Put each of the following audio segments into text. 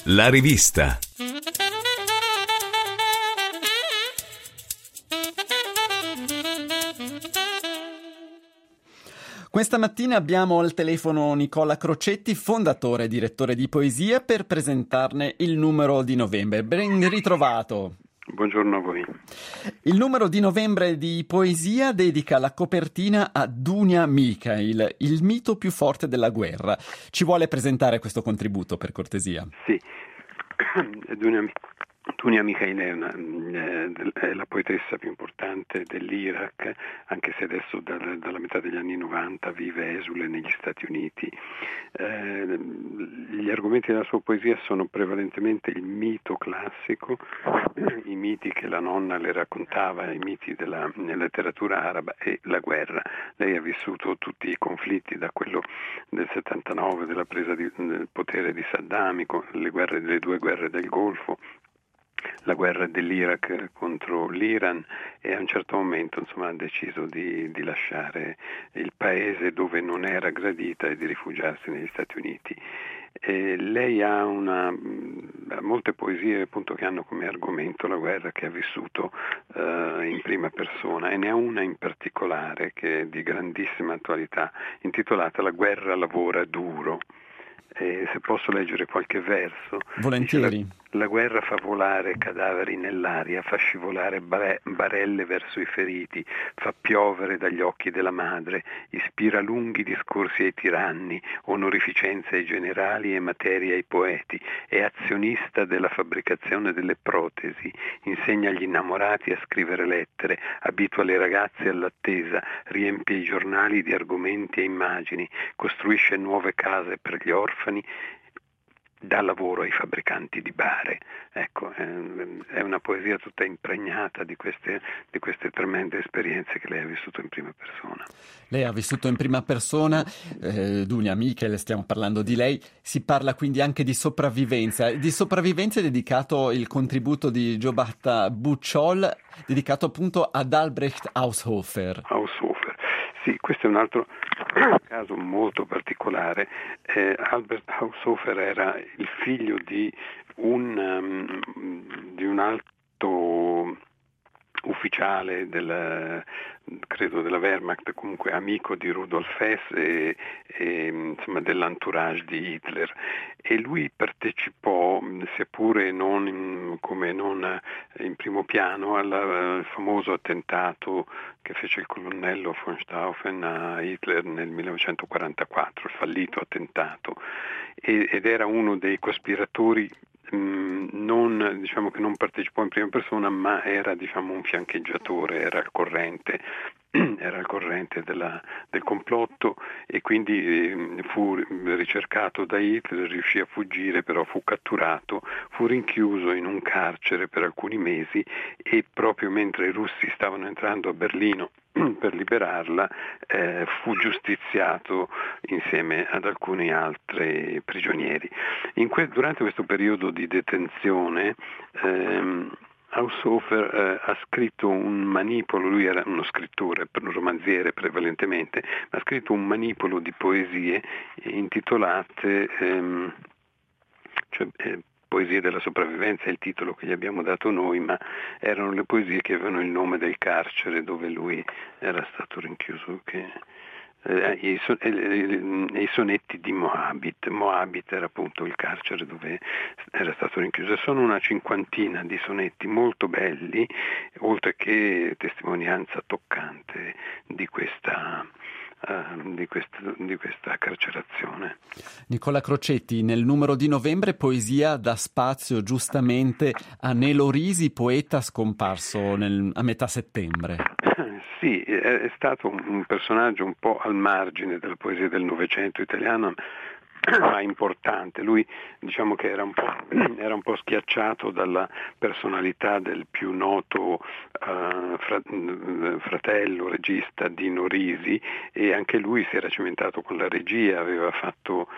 La rivista. Questa mattina abbiamo al telefono Nicola Crocetti, fondatore e direttore di Poesia, per presentarne il numero di novembre. Ben ritrovato. Buongiorno a voi. Il numero di novembre di Poesia dedica la copertina a Dunia Mikhail, il mito più forte della guerra. Ci vuole presentare questo contributo, per cortesia? Sì, Dunia Mikhail è la poetessa più importante dell'Iraq, anche se adesso dalla metà degli anni 90 vive esule negli Stati Uniti. Gli argomenti della sua poesia sono prevalentemente il mito classico, i miti che la nonna le raccontava, i miti della letteratura araba, e la guerra. Lei ha vissuto tutti i conflitti, da quello del 79, della presa del potere di Saddam, le due guerre del Golfo, la guerra dell'Iraq contro l'Iran, e a un certo momento ha deciso di lasciare il paese dove non era gradita e di rifugiarsi negli Stati Uniti. Lei ha molte poesie appunto che hanno come argomento la guerra che ha vissuto in prima persona, e ne ha una in particolare che è di grandissima attualità, intitolata La guerra lavora duro. Se posso leggere qualche verso. Volentieri. Dice, la guerra fa volare cadaveri nell'aria, fa scivolare barelle verso i feriti, fa piovere dagli occhi della madre, ispira lunghi discorsi ai tiranni, onorificenze ai generali e materia ai poeti, è azionista della fabbricazione delle protesi, insegna agli innamorati a scrivere lettere, abitua le ragazze all'attesa, riempie i giornali di argomenti e immagini, costruisce nuove case per gli orfani, dà lavoro ai fabbricanti di bare. Ecco, è una poesia tutta impregnata di queste tremende esperienze che lei ha vissuto in prima persona. Lei ha vissuto in prima persona, Dunia Mikhail, stiamo parlando di lei. Si parla quindi anche di sopravvivenza. Di sopravvivenza è dedicato il contributo di Giobata Buchol, dedicato appunto ad Albrecht Haushofer. Sì, questo è un altro caso molto particolare. Albert Haushofer era il figlio di un alto ufficiale credo della Wehrmacht, comunque amico di Rudolf Hess e dell'entourage di Hitler, e lui partecipò, seppure non in primo piano, al famoso attentato che fece il colonnello von Stauffen a Hitler nel 1944, il fallito attentato, ed era uno dei cospiratori. Che non partecipò in prima persona, ma era un fiancheggiatore, era al corrente del complotto, e quindi fu ricercato da Hitler, riuscì a fuggire, però fu catturato, fu rinchiuso in un carcere per alcuni mesi, e proprio mentre i russi stavano entrando a Berlino per liberarla, fu giustiziato insieme ad alcuni altri prigionieri. Durante questo periodo di detenzione, Haushofer ha scritto un manipolo. Lui era uno scrittore, un romanziere prevalentemente, ma ha scritto un manipolo di poesie intitolate Poesie della sopravvivenza è il titolo che gli abbiamo dato noi, ma erano le poesie che avevano il nome del carcere dove lui era stato rinchiuso, i sonetti di Moabit. Moabit era appunto il carcere dove era stato rinchiuso. Sono una cinquantina di sonetti molto belli, oltre che testimonianza toccante di questa carcerazione. Nicola Crocetti, nel numero di novembre Poesia dà spazio giustamente a Nelo Risi, poeta scomparso a metà settembre. Sì, è stato un personaggio un po' al margine della poesia del Novecento italiano, ma importante. Lui che era un po' schiacciato dalla personalità del più noto fratello regista Dino Risi, e anche lui si era cimentato con la regia, aveva fatto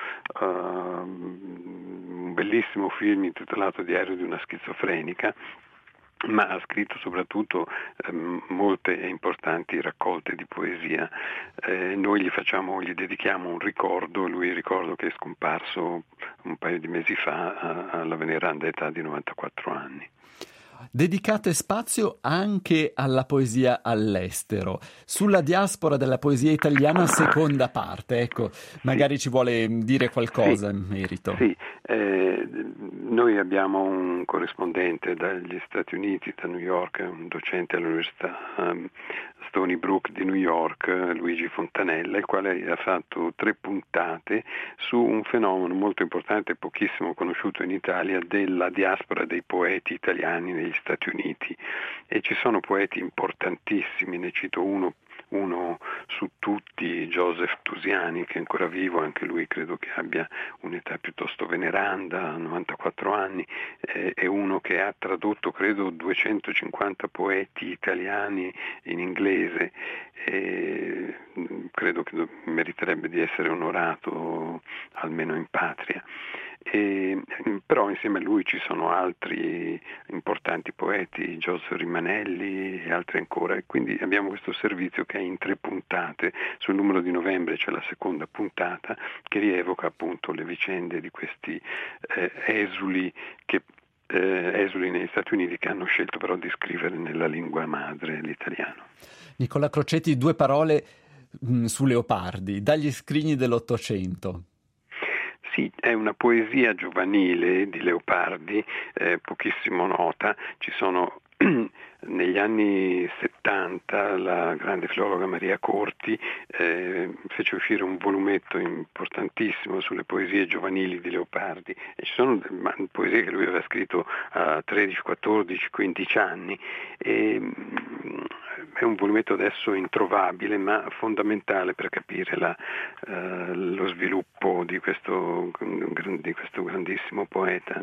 un bellissimo film intitolato Diario di una schizofrenica, ma ha scritto soprattutto molte e importanti raccolte di poesia. Noi gli dedichiamo un ricordo, lui ricordo che è scomparso un paio di mesi fa alla veneranda età di 94 anni. Dedicate spazio anche alla poesia all'estero. Sulla diaspora della poesia italiana, seconda parte, ecco, magari ci vuole dire qualcosa in merito. Sì, noi abbiamo un corrispondente dagli Stati Uniti, da New York, un docente all'Università Stony Brook di New York, Luigi Fontanella, il quale ha fatto 3 puntate su un fenomeno molto importante e pochissimo conosciuto in Italia della diaspora dei poeti italiani negli Stati Uniti, e ci sono poeti importantissimi, ne cito uno su tutti, Joseph Tusiani, che è ancora vivo, anche lui credo che abbia un'età piuttosto veneranda, 94 anni, è uno che ha tradotto credo 250 poeti italiani in inglese, e credo che meriterebbe di essere onorato almeno in patria. Però insieme a lui ci sono altri importanti poeti, Giorgio Rimanelli e altri ancora, e quindi abbiamo questo servizio che è in 3 puntate. Sul numero di novembre c'è la seconda puntata che rievoca appunto le vicende di questi esuli negli Stati Uniti, che hanno scelto però di scrivere nella lingua madre, l'italiano. Nicola Crocetti, 2 parole su Leopardi, dagli scrigni dell'Ottocento. Sì, è una poesia giovanile di Leopardi, pochissimo nota. Ci sono negli anni 70 la grande filologa Maria Corti fece uscire un volumetto importantissimo sulle poesie giovanili di Leopardi, e ci sono poesie che lui aveva scritto a 13, 14, 15 anni, e è un volumetto adesso introvabile ma fondamentale per capire lo sviluppo di questo grandissimo poeta.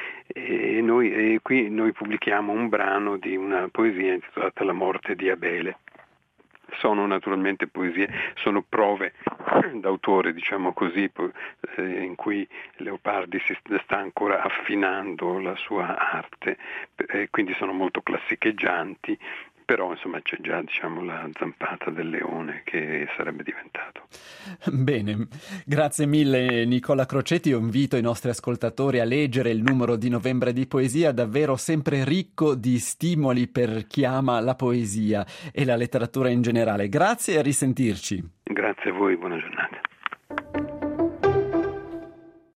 E qui noi pubblichiamo un brano di una poesia intitolata La morte di Abele. Sono naturalmente poesie, sono prove d'autore, diciamo così, in cui Leopardi si sta ancora affinando la sua arte, quindi sono molto classicheggianti, però insomma c'è già, diciamo, la zampata del leone che sarebbe diventato. Bene, grazie mille Nicola Crocetti. Io invito i nostri ascoltatori a leggere il numero di novembre di Poesia, davvero sempre ricco di stimoli per chi ama la poesia e la letteratura in generale. Grazie e a risentirci. Grazie a voi, buona giornata.